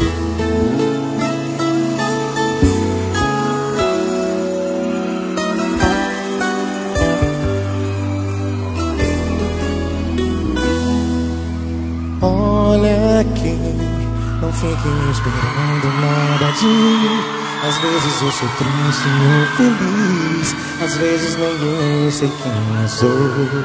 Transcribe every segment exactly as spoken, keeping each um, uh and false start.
Olha aqui, não fiquem esperando nada de mim. Às vezes eu sou triste ou feliz, às vezes nem eu sei quem eu sou.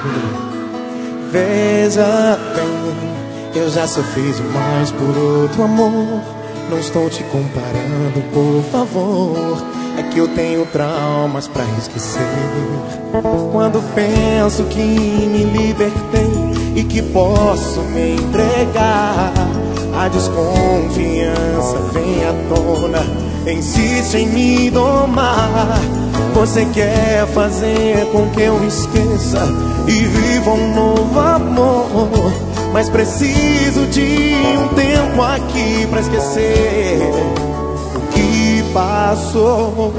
Veja bem, eu já sofri demais por outro amor. Não estou te comparando, por favor. É que eu tenho traumas pra esquecer. Quando penso que me libertei e que posso me entregar, a desconfiança vem à tona, insiste em me domar. Você quer fazer com que eu esqueça e viva um novo amor, mas preciso de um tempo aqui pra esquecer o que passou.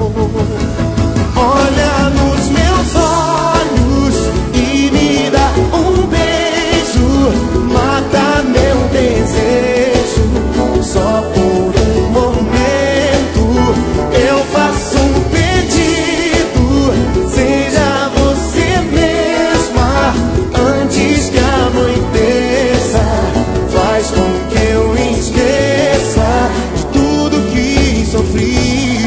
Olha nos meus olhos e me dá um beijo, mata meu desejo. Só por um momento eu faço um pedido, seja você mesma antes que anoiteça. Faz com que eu esqueça de tudo que sofri.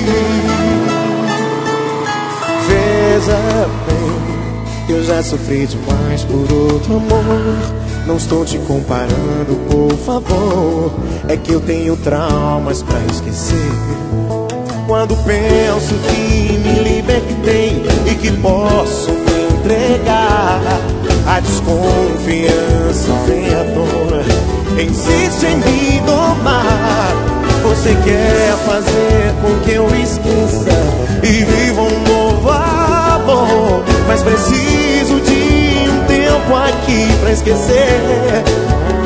Veja bem, eu já sofri demais por outro amor. Não estou te comparando, por favor. É que eu tenho traumas pra esquecer. Quando penso que me libertei e que posso me entregar, a desconfiança vem à tona, insiste em me domar. Você quer fazer com que eu esqueça e viva um novo amor, mas preciso de um tempo aqui pra esquecer